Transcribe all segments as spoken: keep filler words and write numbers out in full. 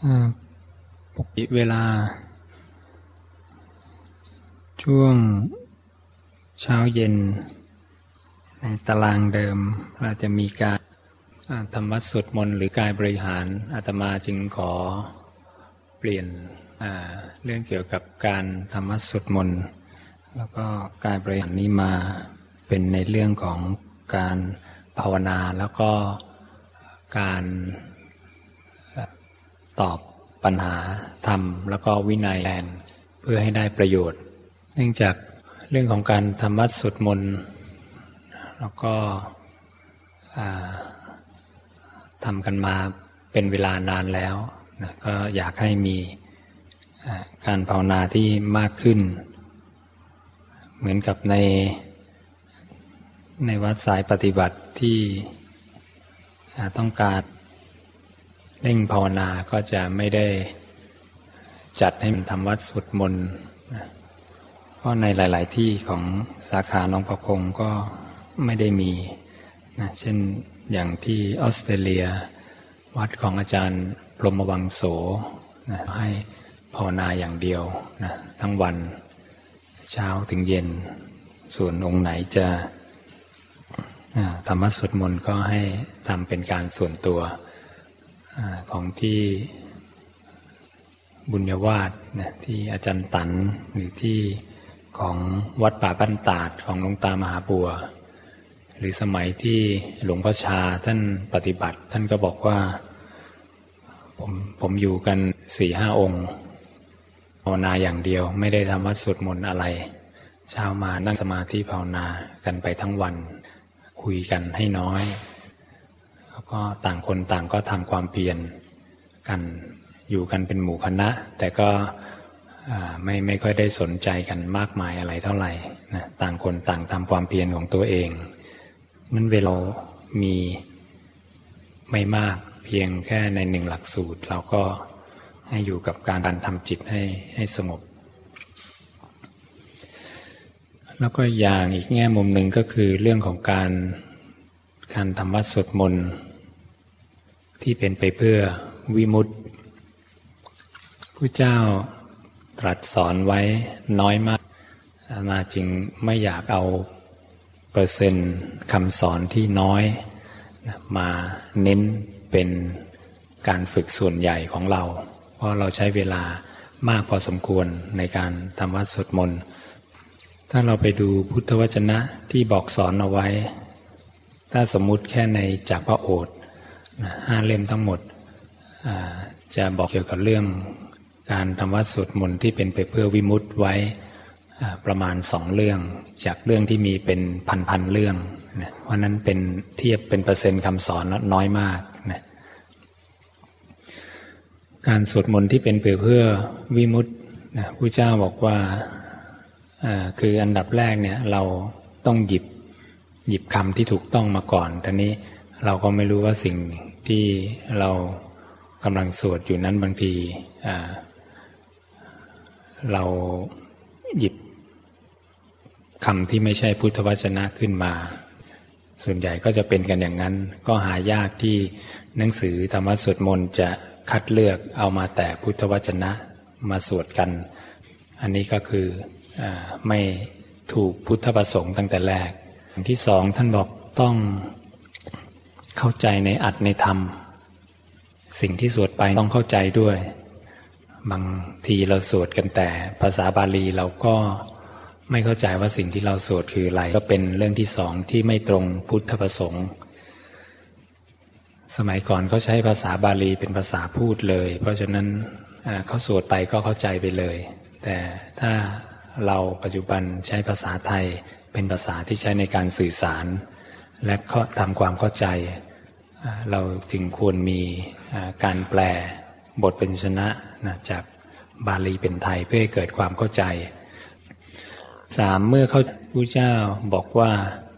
ปกติเวลาช่วงเช้าเย็นในตารางเดิมเราจะมีการทำวัดสวดมนต์หรือกายบริหารอาตมาจึงขอเปลี่ยนเรื่องเกี่ยวกับการทำวัดสวดมนต์แล้วก็กายบริหารนี้มาเป็นในเรื่องของการภาวนาแล้วก็การตอบปัญหาธรรมแล้วก็วินัยแทนเพื่อให้ได้ประโยชน์เนื่องจากเรื่องของการทำวัดสวดมนต์แล้วก็ทำกันมาเป็นเวลานานแล้วนะก็อยากให้มีการภาวนาที่มากขึ้นเหมือนกับในในวัดสายปฏิบัติที่ต้องการเร่งภาวนาก็จะไม่ได้จัดให้มันทำวัดสวดมนต์เพราะในหลายๆที่ของสาขาหนองประพงก็ไม่ได้มีนะเช่นอย่างที่ออสเตรเลียวัดของอาจารย์พรหมวังโสนะให้ภาวนาอย่างเดียวนะทั้งวันเช้าถึงเย็นส่วนองค์ไหนจะธรรมะสวดมนต์ก็ให้ทำเป็นการส่วนตัวของที่บุญยวาสนะที่อาจารย์ตันหรือที่ของวัดป่าบ้านตาดของหลวงตามหาบัวหรือสมัยที่หลวงพ่อชาท่านปฏิบัติท่านก็บอกว่าผมผมอยู่กันสี่ห้าองค์ภาวนาอย่างเดียวไม่ได้ทำวัดสวดมนต์อะไรเช้ามานั่งสมาธิภาวนากันไปทั้งวันคุยกันให้น้อยแล้วก็ต่างคนต่างก็ทำความเพียรกันอยู่กันเป็นหมู่คณะแต่ก็ไม่ไม่ค่อยได้สนใจกันมากมายอะไรเท่าไหร่นะต่างคนต่างทำความเพียรของตัวเองมันเวลามีไม่มากเพียงแค่ในหนึ่งหลักสูตรเราก็ให้อยู่กับการทำจิตให้ให้สงบแล้วก็อย่างอีกแง่มุมหนึ่งก็คือเรื่องของการการทำวัดสวดมนต์ที่เป็นไปเพื่อวิมุตติพระเจ้าตรัสสอนไว้น้อยมากอาตมาจึงไม่อยากเอาเปอร์เซ็นต์คำสอนที่น้อยมาเน้นเป็นการฝึกส่วนใหญ่ของเราเพราะเราใช้เวลามากพอสมควรในการทำวัดสวดมนต์ถ้าเราไปดูพุทธวจนะที่บอกสอนเอาไว้ถ้าสมมุติแค่ในจักรพระโอษฐ์ห้าเล่มทั้งหมดจะบอกเกี่ยวกับเรื่องการทำวัดสวดมนต์ที่เป็นไปเพื่อวิมุตติไว้ประมาณสองเรื่องจากเรื่องที่มีเป็นพันๆเรื่องนะเพราะนั้นเป็นเทียบเป็นเปอร์เซ็นต์คำสอนน้อยมากนะการสวดมนต์ที่เป็นไปเพื่อวิมุตตินะพระเจ้าบอกว่าคืออันดับแรกเนี่ยเราต้องหยิบหยิบคำที่ถูกต้องมาก่อนทีนี้เราก็ไม่รู้ว่าสิ่งที่เรากำลังสวดอยู่นั้นบางทีเราหยิบคำที่ไม่ใช่พุทธวจนะขึ้นมาส่วนใหญ่ก็จะเป็นกันอย่างนั้นก็หายากที่หนังสือธรรมสวดมนต์จะคัดเลือกเอามาแต่พุทธวจนะมาสวดกันอันนี้ก็คือไม่ถูกพุทธประสงค์ตั้งแต่แรกอย่างที่สองท่านบอกต้องเข้าใจในอัตในธรรมสิ่งที่สวดไปต้องเข้าใจด้วยบางทีเราสวดกันแต่ภาษาบาลีเราก็ไม่เข้าใจว่าสิ่งที่เราสวดคืออะไรก็เป็นเรื่องที่สองที่ไม่ตรงพุทธประสงค์สมัยก่อนเขาใช้ภาษาบาลีเป็นภาษาพูดเลยเพราะฉะนั้นเขาสวดไปก็เข้าใจไปเลยแต่ถ้าเราปัจจุบันใช้ภาษาไทยเป็นภาษาที่ใช้ในการสื่อสารและทำความเข้าใจเราจึงควรมีการแปลบทเป็นชนะจากบาลีเป็นไทยเพื่อให้เกิดความเข้าใจสามเมื่อเขาพระเจ้าบอกว่า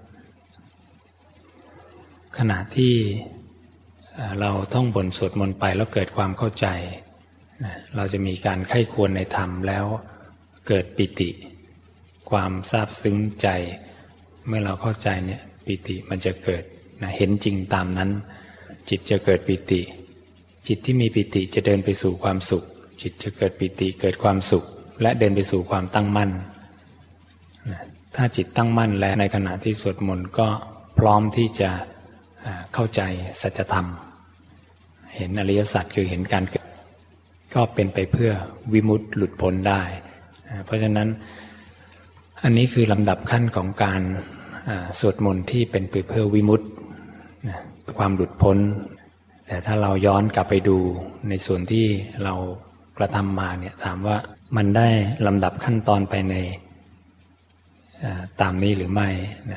ขณะที่เราท่องบทสวดมนต์ไปแล้วเกิดความเข้าใจเราจะมีการใคร่ครวญในธรรมแล้วเกิดปิติความซาบซึ้งใจเมื่อเราเข้าใจเนี่ยปิติมันจะเกิดนะเห็นจริงตามนั้นจิตจะเกิดปิติจิตที่มีปิติจะเดินไปสู่ความสุขจิตจะเกิดปิติเกิดความสุขและเดินไปสู่ความตั้งมั่นถ้าจิตตั้งมั่นแล้วในขณะที่สวดมนต์ก็พร้อมที่จะเข้าใจสัจธรรมเห็นอริยสัจคือเห็นการเกิดก็เป็นไปเพื่อวิมุตติหลุดพ้นได้เพราะฉะนั้นอันนี้คือลำดับขั้นของการสวดมนต์ที่เป็นไปเพื่อวิมุตติความหลุดพ้นแต่ถ้าเราย้อนกลับไปดูในส่วนที่เรากระทำมาเนี่ยถามว่ามันได้ลำดับขั้นตอนไปในตามนี้หรือไม่นะ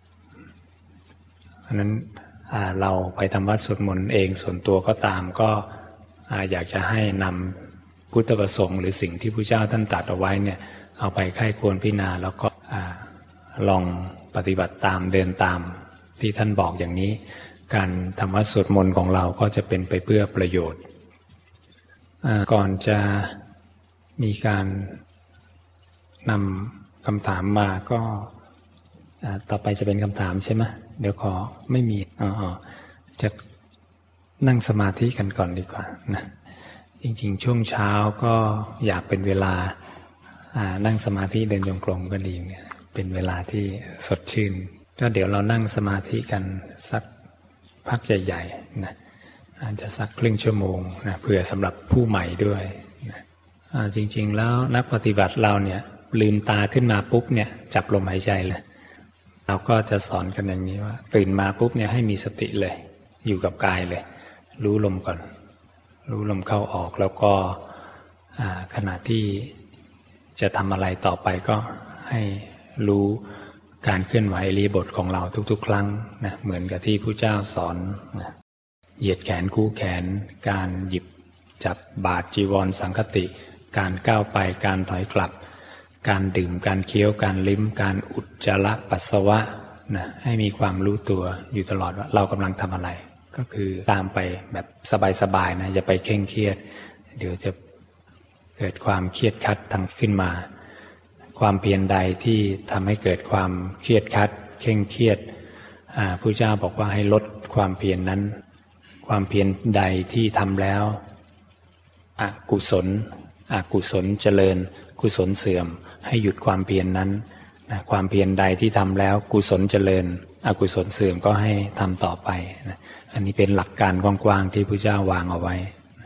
เพราะนั้นเราไปทำวัดสวดมนต์เองส่วนตัวก็ตามก็อยากจะให้นำพุทธประสงค์หรือสิ่งที่พระเจ้าท่านตรัสเอาไว้เนี่ยเอาไปไข้ควรพิจารณาแล้วก็ลองปฏิบัติตามเดินตามที่ท่านบอกอย่างนี้การทำวัดสวดมนต์ของเราก็จะเป็นไปเพื่อประโยชน์ก่อนจะมีการนำคำถามมาก็ต่อไปจะเป็นคำถามใช่ไหมเดี๋ยวขอไม่มีอ๋อจะนั่งสมาธิกันก่อนดีกว่านะจริงๆช่วงเช้าก็อยากเป็นเวลานั่งสมาธิเดินจงกรมก็ดีเนี่ยเป็นเวลาที่สดชื่นก็เดี๋ยวเรานั่งสมาธิกันสักพักใหญ่ๆนะอาจจะสักครึ่งชั่วโมงนะเผื่อสำหรับผู้ใหม่ด้วยนะจริงๆแล้วนักปฏิบัติเราเนี่ยลืมตาขึ้นมาปุ๊บเนี่ยจับลมหายใจเลยเราก็จะสอนกันอย่างนี้ว่าตื่นมาปุ๊บเนี่ยให้มีสติเลยอยู่กับกายเลยรู้ลมก่อนรู้ลมเข้าออกแล้วก็ขณะที่จะทำอะไรต่อไปก็ให้รู้การเคลื่อนไหวอิริยาบถของเราทุกๆครั้งนะเหมือนกับที่พระเจ้าสอนนะเหยียดแขนคู่แขนการหยิบจับบาตรจีวรสังคติการก้าวไปการถอยกลับการดื่มการเคี้ยวการลิ้มการอุจจาระปัสสาวะนะให้มีความรู้ตัวอยู่ตลอดว่าเรากำลังทำอะไรก็คือตามไปแบบสบายๆนะอย่าไปเคร่งเครียดเดี๋ยวจะเกิดความเครียดคัดทางขึ้นมาความเพียรใดที่ทำให้เกิดความเครียดคัดเคร่งเครียดพระพุทธเจ้าบอกว่าให้ลดความเพียร น, นั้นความเพียรใดที่ทำแล้วอกุศลอกุศลเจริญกุศลเสื่อมให้หยุดความเพียร น, นั้นนะความเพียรใดที่ทำแล้วกุศลเจริญอกุศลเสื่อมก็ให้ทำต่อไปนะอันนี้เป็นหลักการกว้างๆที่พระเจ้าวางเอาไว้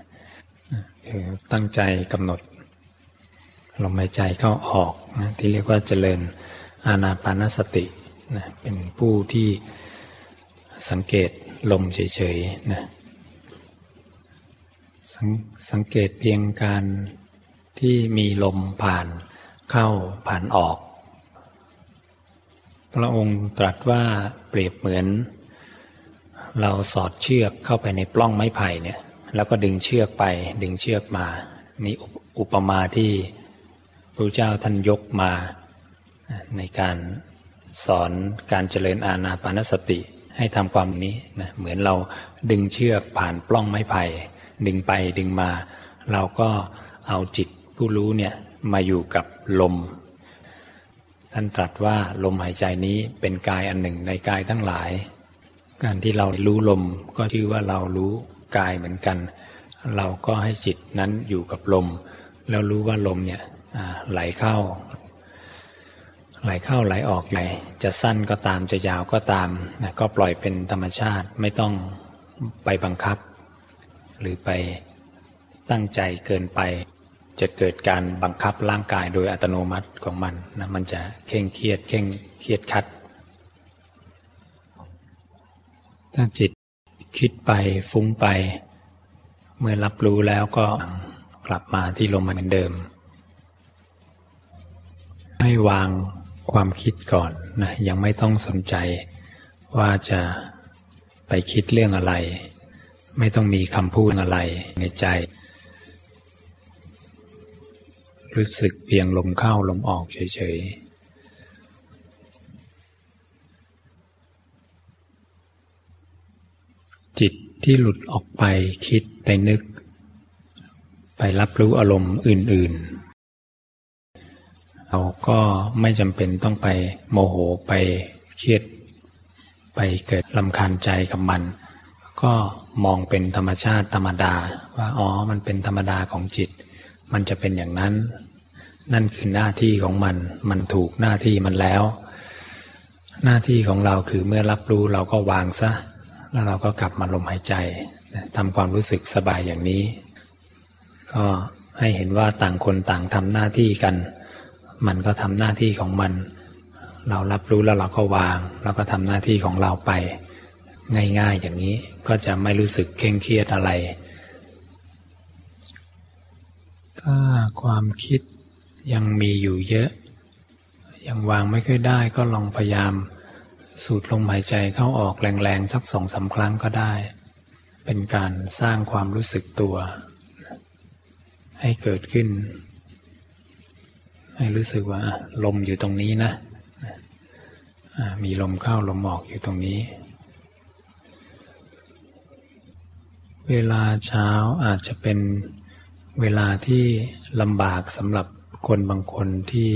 ตั้งใจกำหนดลมหายใจเข้าออกนะที่เรียกว่าเจริญอานาปานสตินะเป็นผู้ที่สังเกตลมเฉยๆนะสสังเกตเพียงการที่มีลมผ่านเข้าผ่านออกพระองค์ตรัสว่าเปรียบเหมือนเราสอดเชือกเข้าไปในปล้องไม้ไผ่เนี่ยแล้วก็ดึงเชือกไปดึงเชือกมานี่อุปมาที่พระเจ้าท่านยกมาในการสอนการเจริญอานาปานสติให้ทำความนี้นะเหมือนเราดึงเชือกผ่านปล้องไม้ไผ่ดึงไปดึงมาเราก็เอาจิตผู้รู้เนี่ยมาอยู่กับลมท่านตรัสว่าลมหายใจนี้เป็นกายอันหนึ่งในกายทั้งหลายการที่เรารู้ลมก็ชื่อว่าเรารู้กายเหมือนกันเราก็ให้จิตนั้นอยู่กับลมแล้วรู้ว่าลมเนี่ยไหลเข้าไหลเข้าไหลออกไหลจะสั้นก็ตามจะยาวก็ตามนะก็ปล่อยเป็นธรรมชาติไม่ต้องไปบังคับหรือไปตั้งใจเกินไปจะเกิดการบังคับร่างกายโดยอัตโนมัติของมันนะมันจะเคร่งเครียดเคร่งเครียดคัดถ้าจิตคิดไปฟุ้งไปเมื่อรับรู้แล้วก็กลับมาที่ลมเหมือนเดิมให้วางความคิดก่อนนะยังไม่ต้องสนใจว่าจะไปคิดเรื่องอะไรไม่ต้องมีคำพูดอะไรในใจรู้สึกเพียงลมเข้าลมออกเฉยๆจิตที่หลุดออกไปคิดไปนึกไปรับรู้อารมณ์อื่นๆเราก็ไม่จำเป็นต้องไปโมโหไปเครียดไปเกิดรำคาญใจกับมันก็มองเป็นธรรมชาติธรรมดาว่าอ๋อมันเป็นธรรมดาของจิตมันจะเป็นอย่างนั้นนั่นคือหน้าที่ของมันมันถูกหน้าที่มันแล้วหน้าที่ของเราคือเมื่อรับรู้เราก็วางซะแล้วเราก็กลับมาลมหายใจทำความรู้สึกสบายอย่างนี้ก็ให้เห็นว่าต่างคนต่างทำหน้าที่กันมันก็ทำหน้าที่ของมันเรารับรู้แล้วเราก็วางแล้วก็ทำหน้าที่ของเราไปง่ายๆอย่างนี้ก็จะไม่รู้สึกเคร่งเครียดอะไรถ้าความคิดยังมีอยู่เยอะยังวางไม่ค่อยได้ก็ลองพยายามสูดลมหายใจเข้าออกแรงๆสักสองสามครั้งก็ได้เป็นการสร้างความรู้สึกตัวให้เกิดขึ้นให้รู้สึกว่าลมอยู่ตรงนี้นะมีลมเข้าลมออกอยู่ตรงนี้เวลาเช้าอาจจะเป็นเวลาที่ลำบากสำหรับคนบางคนที่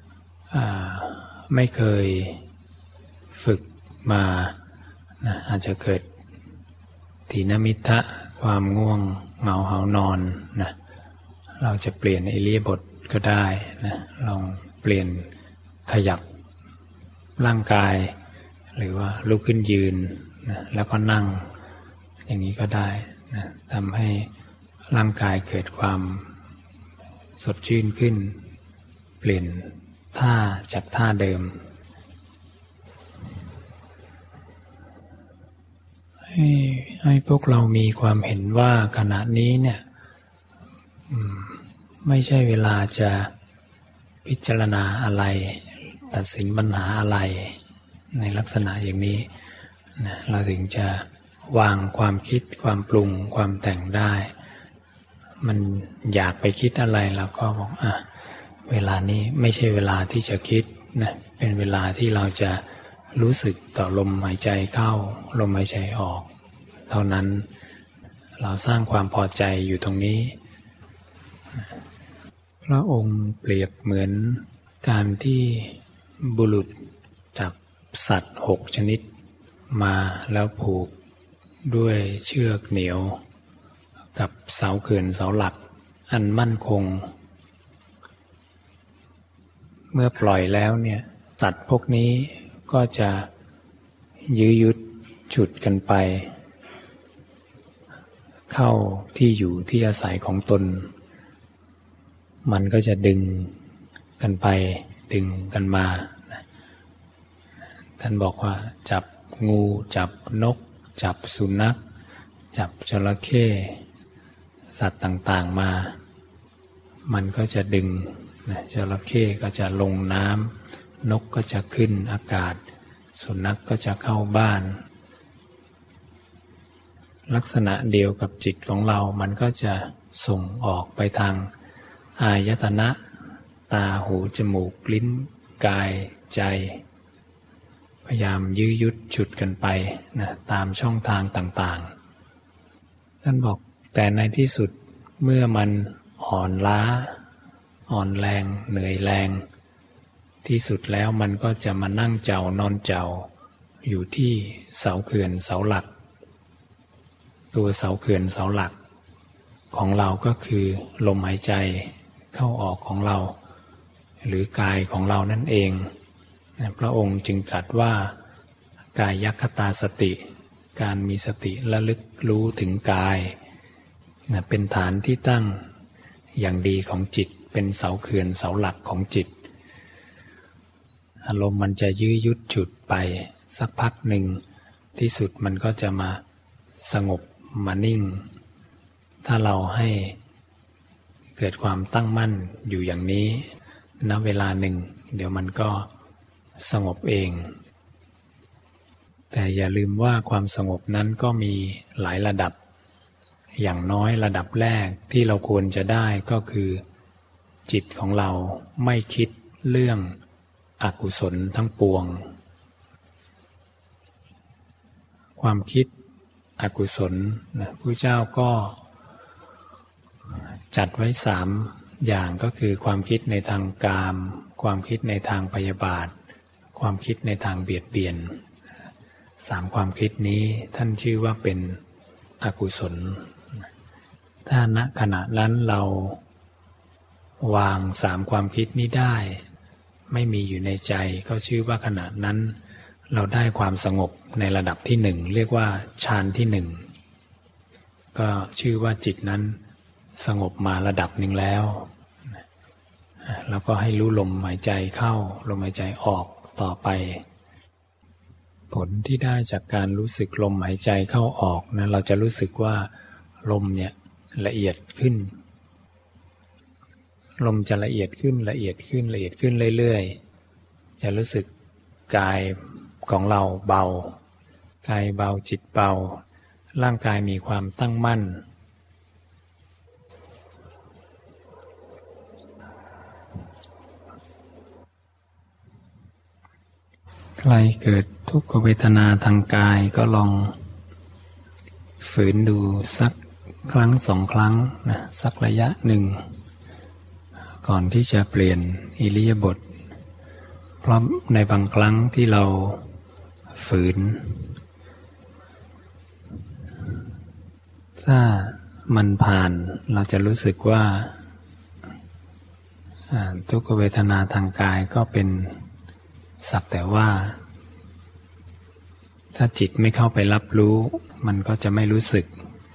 ไม่เคยฝึกมานะอาจจะเกิดถีนมิทธะความง่วงเหงาหานอนนะเราจะเปลี่ยนอิริยาบถก็ได้นะลองเปลี่ยนขยับร่างกายหรือว่าลุกขึ้นยืนนะแล้วก็นั่งอย่างนี้ก็ได้นะทำให้ร่างกายเกิดความสดชื่นขึ้นเปลี่ยนท่าจากท่าเดิมให้ให้พวกเรามีความเห็นว่าขณะนี้เนี่ยไม่ใช่เวลาจะพิจารณาอะไรตัดสินปัญหาอะไรในลักษณะอย่างนี้นะเราถึงจะวางความคิดความปรุงความแต่งได้มันอยากไปคิดอะไรเราก็บอกอ่ะเวลานี้ไม่ใช่เวลาที่จะคิดนะเป็นเวลาที่เราจะรู้สึกต่อลมหายใจเข้าลมหายใจออกเท่านั้นเราสร้างความพอใจอยู่ตรงนี้พระองค์เปรียบเหมือนการที่บุรุษจับสัตว์หกชนิดมาแล้วผูกด้วยเชือกเหนียวกับเสาเขื่อนเสาหลักอันมั่นคงเมื่อปล่อยแล้วเนี่ยสัตว์พวกนี้ก็จะยื้อยุดฉุดกันไปเข้าที่อยู่ที่อาศัยของตนมันก็จะดึงกันไปดึงกันมาท่านบอกว่าจับงูจับนกจับสุนัขจับจระเข้สัตว์ต่างๆมามันก็จะดึงนะจระเข้ก็จะลงน้ำนกก็จะขึ้นอากาศสุนัขก็จะเข้าบ้านลักษณะเดียวกับจิตของเรามันก็จะส่งออกไปทางอายตนะตาหูจมูกลิ้นกายใจพยายามยื้อยุดฉุดกันไปนะตามช่องทางต่างๆท่านบอกแต่ในที่สุดเมื่อมันอ่อนล้าอ่อนแรงเหนื่อยแรงที่สุดแล้วมันก็จะมานั่งเจ้านอนเจ้าอยู่ที่เสาเขื่อนเสาหลักตัวเสาเขื่อนเสาหลักของเราก็คือลมหายใจเข้าออกของเราหรือกายของเรานั่นเองพระองค์จึงตรัสว่ากายคตาสติการมีสติระลึกรู้ถึงกายเป็นฐานที่ตั้งอย่างดีของจิตเป็นเสาเขื่อนเสาหลักของจิตอารมณ์มันจะยื้อยุดฉุดไปสักพักหนึ่งที่สุดมันก็จะมาสงบมานิ่งถ้าเราให้เกิดความตั้งมั่นอยู่อย่างนี้ณเวลาหนึ่งเดี๋ยวมันก็สงบเองแต่อย่าลืมว่าความสงบนั้นก็มีหลายระดับอย่างน้อยระดับแรกที่เราควรจะได้ก็คือจิตของเราไม่คิดเรื่องอกุศลทั้งปวงความคิดอกุศลนะพระเจ้าก็จัดไว้สามอย่างก็คือความคิดในทางกามความคิดในทางพยาบาทความคิดในทางเบียดเบียนสามความคิดนี้ท่านชื่อว่าเป็นอกุศลถ้าณขณะนั้นเราวางสามความคิดนี้ได้ไม่มีอยู่ในใจก็ชื่อว่าขณะนั้นเราได้ความสงบในระดับที่หนึ่งเรียกว่าฌานที่หนึ่งก็ชื่อว่าจิตนั้นสงบมาระดับหนึ่งแล้วแล้วก็ให้รู้ลมหายใจเข้าลมหายใจออกต่อไปผลที่ได้จากการรู้สึกลมหายใจเข้าออกนะเราจะรู้สึกว่าลมเนี่ยละเอียดขึ้นลมจะละเอียดขึ้นละเอียดขึ้นละเอียดขึ้นเรื่อยๆจะรู้สึกกายของเราเบากายเบาจิตเบาร่างกายมีความตั้งมั่นใครเกิดทุกขเวทนาทางกายก็ลองฝืนดูสักครั้งสองครั้งนะสักระยะหนึ่งก่อนที่จะเปลี่ยนอิริยาบถเพราะในบางครั้งที่เราฝืนถ้ามันผ่านเราจะรู้สึกว่าทุกขเวทนาทางกายก็เป็นสักแต่ว่าถ้าจิตไม่เข้าไปรับรู้มันก็จะไม่รู้สึก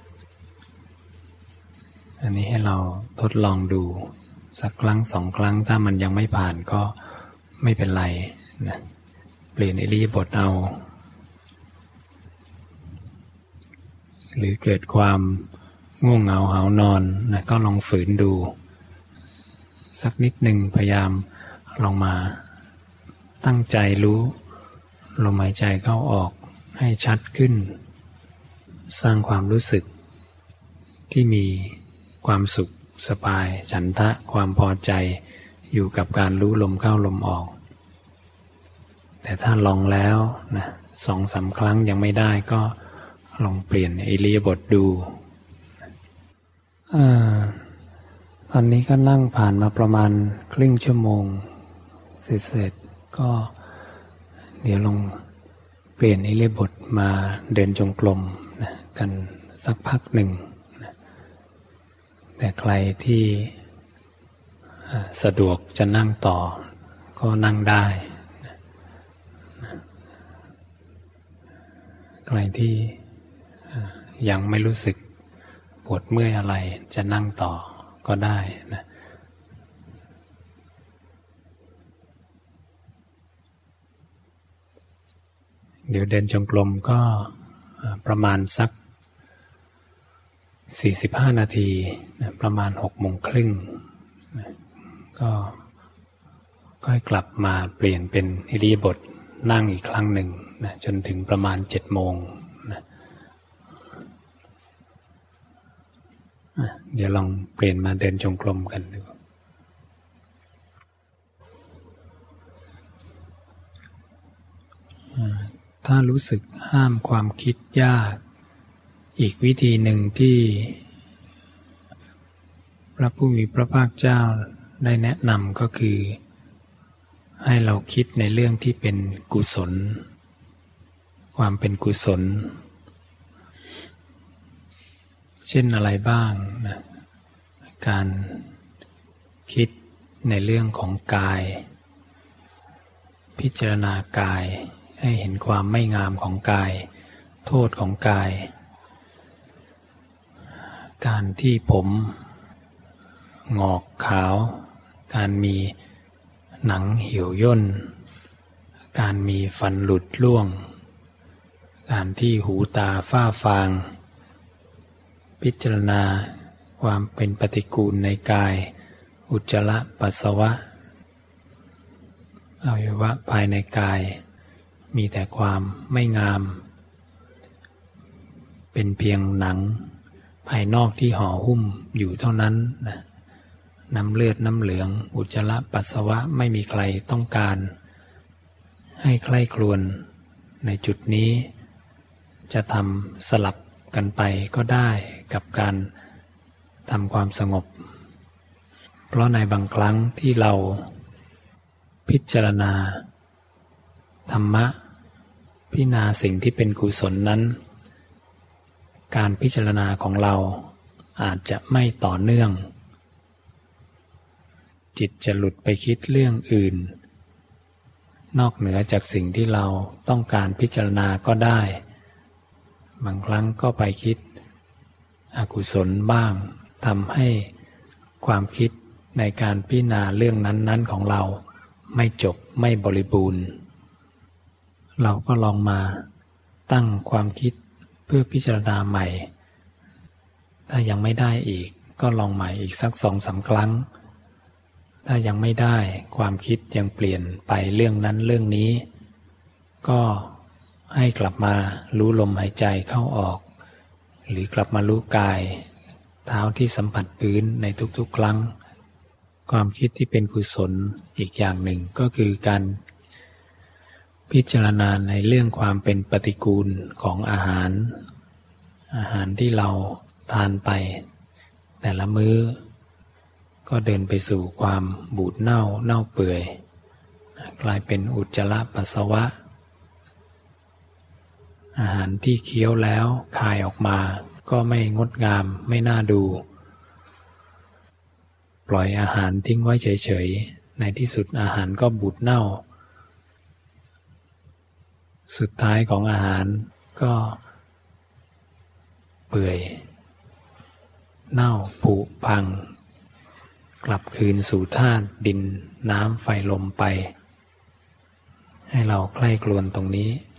อันนี้ให้เราทดลองดูสักครั้งสองครั้งถ้ามันยังไม่ผ่านก็ไม่เป็นไรนะเปลี่ยนอิริยาบถเอาหรือเกิดความง่วงเหงาหาวนอนนะก็ลองฝืนดูสักนิดหนึ่งพยายามลองมาตั้งใจรู้ลมหายใจเข้าออกให้ชัดขึ้นสร้างความรู้สึกที่มีความสุขสบายฉันทะความพอใจอยู่กับการรู้ลมเข้าลมออกแต่ถ้าลองแล้วนะสองสามครั้งยังไม่ได้ก็ลองเปลี่ยนอิริยาบถดูอ่าตอนนี้ก็นั่งผ่านมาประมาณครึ่งชั่วโมงเสร็จๆก็เดี๋ยวลองเปลี่ยนอิริยาบถมาเดินจงกรมนะกันสักพักหนึ่งนะแต่ใครที่สะดวกจะนั่งต่อก็นั่งได้นะใครที่ยังไม่รู้สึกปวดเมื่อยอะไรจะนั่งต่อก็ได้นะเดี๋ยวเดินจงกรมก็ประมาณสักสี่สิบห้านาทีนะประมาณหกโมงครึ่งนะก็ค่อยกลับมาเปลี่ยนเป็นอิริยาบถนั่งอีกครั้งหนึ่งนะจนถึงประมาณเจ็ดโมงนะเดี๋ยวลองเปลี่ยนมาเดินจงกรมกันดูถ้ารู้สึกห้ามความคิดยากอีกวิธีหนึ่งที่พระผู้มีพระภาคเจ้าได้แนะนำก็คือให้เราคิดในเรื่องที่เป็นกุศลความเป็นกุศลเช่นอะไรบ้างนะการคิดในเรื่องของกายพิจารณากายให้เห็นความไม่งามของกายโทษของกายการที่ผมงอกขาวการมีหนังเหี่ยวย่นการมีฟันหลุดร่วงการที่หูตาฝ้าฟางพิจารณาความเป็นปฏิกูลในกายอุจจาระปัสสาวะอวัยวะภายในกายมีแต่ความไม่งามเป็นเพียงหนังภายนอกที่ห่อหุ้มอยู่เท่านั้นนะน้ำเลือดน้ำเหลืองอุจจาระปัสสาวะไม่มีใครต้องการให้ใคร่ครวญในจุดนี้จะทำสลับกันไปก็ได้กับการทำความสงบเพราะในบางครั้งที่เราพิจารณาธรรมะพิจารณาสิ่งที่เป็นกุศลนั้นการพิจารณาของเราอาจจะไม่ต่อเนื่องจิตจะหลุดไปคิดเรื่องอื่นนอกเหนือจากสิ่งที่เราต้องการพิจารณาก็ได้บางครั้งก็ไปคิดอกุศลบ้างทำให้ความคิดในการพิจารณาเรื่องนั้นๆของเราไม่จบไม่บริบูรณ์เราก็ลองมาตั้งความคิดเพื่อพิจารณาใหม่ถ้ายังไม่ได้อีกก็ลองใหม่อีกสักสองสามครั้งถ้ายังไม่ได้ความคิดยังเปลี่ยนไปเรื่องนั้นเรื่องนี้ก็ให้กลับมารู้ลมหายใจเข้าออกหรือกลับมารู้กายเท้าที่สัมผัสพื้นในทุกๆครั้งความคิดที่เป็นกุศลอีกอย่างหนึ่งก็คือการพิจารณาในเรื่องความเป็นปฏิกูลของอาหารอาหารที่เราทานไปแต่ละมื้อก็เดินไปสู่ความบูดเน่าเน่าเปื่อยกลายเป็นอุจจาระปัสสาวะอาหารที่เคี้ยวแล้วคายออกมาก็ไม่งดงามไม่น่าดูปล่อยอาหารทิ้งไว้เฉยๆในที่สุดอาหารก็บูดเน่าสุดท้ายของอาหารก็เปื่อยเน่าผุพังกลับคืนสู่ธาตุดินน้ำไฟลมไปให้เราใคร่ครวญตรงนี้